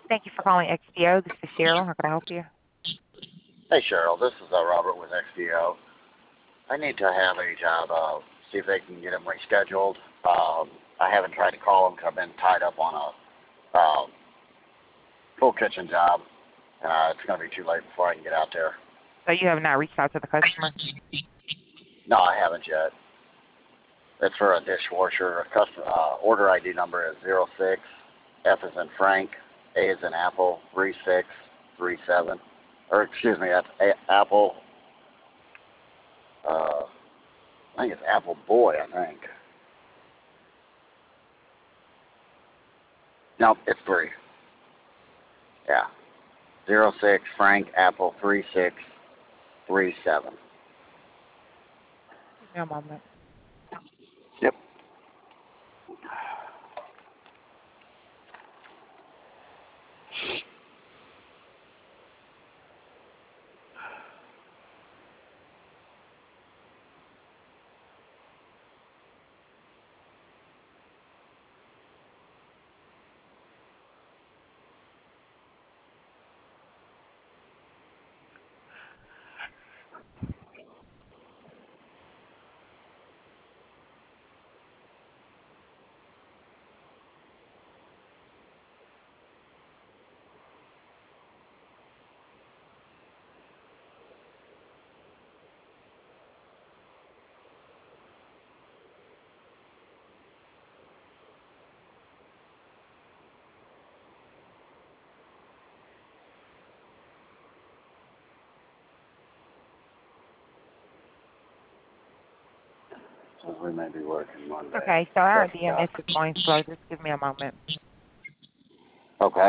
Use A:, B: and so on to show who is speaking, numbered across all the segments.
A: Thank you for calling XPO. This is Cheryl. How can I help you?
B: Hey Cheryl, this is Robert with XDO. I need to have a job, see if they can get them rescheduled. I haven't tried to call them because I've been tied up on a full kitchen job. It's going to be too late before I can get out there.
A: So you have not reached out to the customer?
B: No, I haven't yet. It's for a dishwasher. Order ID number is 06, F is in Frank, A is in Apple, 3637. Or excuse me, that's Apple. I think it's Apple Boy, I think. Nope, it's 3. Yeah. 06 Frank Apple 3637.
A: Give me a moment.
B: Yep. So we may be working Monday.
A: Okay, so our
B: That
A: DMS
B: sucks.
A: is going slow. Just give me a moment.
B: Okay.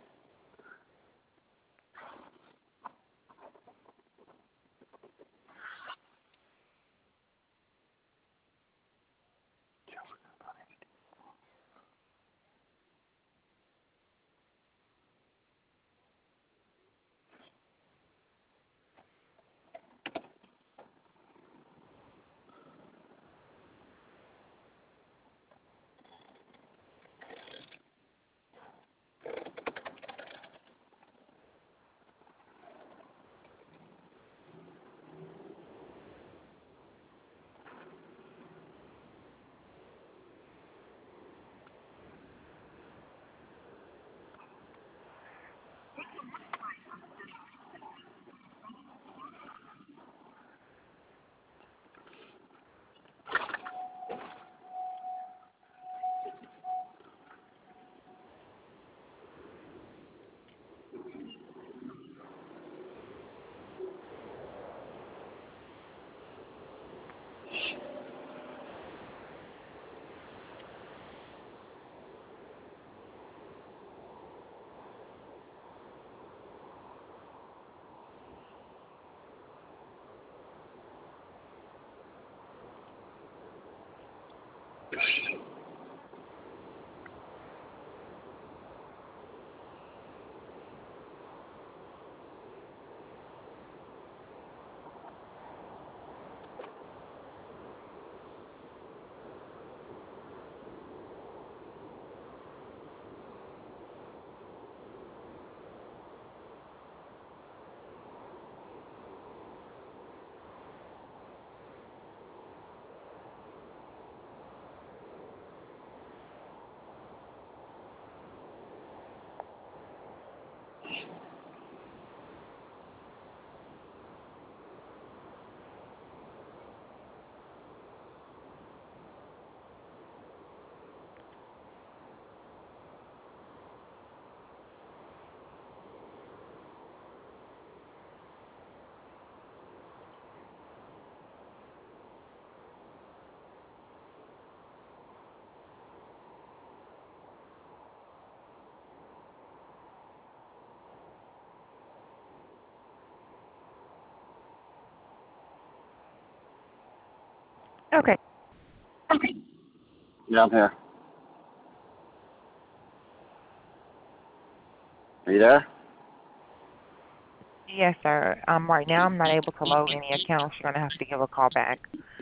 A: Okay.
B: Yeah, I'm here. Are you there?
A: Yes, sir. Right now I'm not able to load any accounts. You're going to have to give a call back.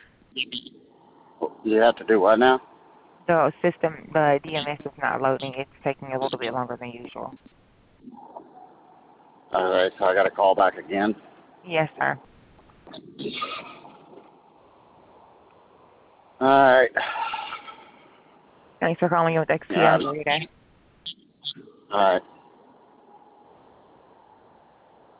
B: You have to do what now?
A: The system, the DMS is not loading. It's taking a little bit longer than usual.
B: All right, so I got to call back again.
A: Yes, sir.
B: All right.
A: Thanks for calling me with XTO.
B: Yeah.
A: Have a great day.
B: All right.